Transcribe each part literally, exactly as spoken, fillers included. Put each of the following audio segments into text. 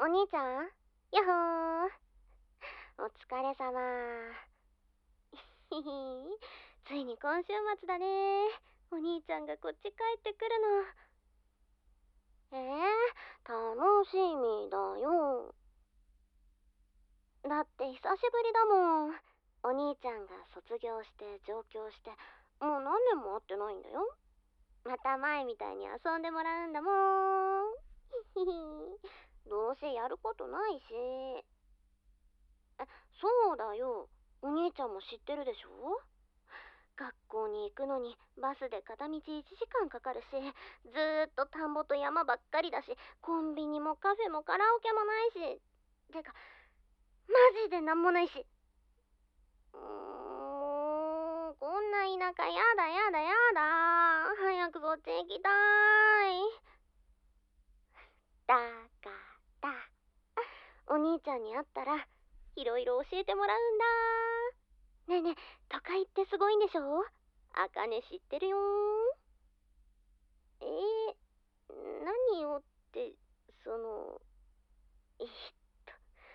お兄ちゃん、やっほー。お疲れ様。ひひついに今週末だね。お兄ちゃんがこっち帰ってくるの。えー、楽しみだよ。だって久しぶりだもん。お兄ちゃんが卒業して上京して、もう何年も会ってないんだよ。また前みたいに遊んでもらうんだもん。ひひどうせやることないし。え、そうだよ。お兄ちゃんも知ってるでしょ？学校に行くのにバスで片道いちじかんかかるし、ずーっと田んぼと山ばっかりだし、コンビニもカフェもカラオケもないし。てか、マジでなんもないし。うーん、こんな田舎やだやだやだ。早くそっち行きたい。だから、お兄ちゃんに会ったら、いろいろ教えてもらうんだ。ねえねえ、都会ってすごいんでしょ？あかね知ってるよー。えー、何をって、その、えっと、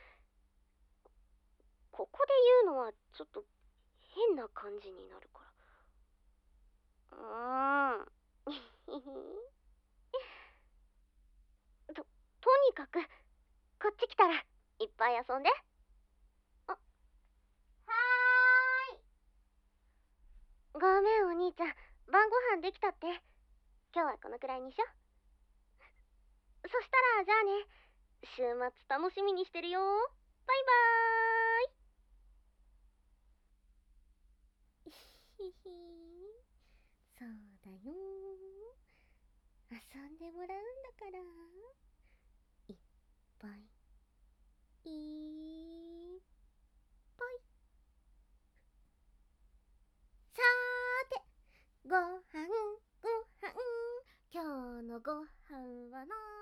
ここで言うのはちょっと変な感じになるから。うーん。と、とにかく、こっち来たら、いっぱい遊んで。あ、はーい。ごめんお兄ちゃん、晩ご飯できたって。今日はこのくらいにしよ。そしたら、じゃあね。週末楽しみにしてるよ。バイバーイ。ひひそうだよ。遊んでもらうんだから。いっぱい。いっぱい。さーて、ごはん、ごはん。今日のごはんはな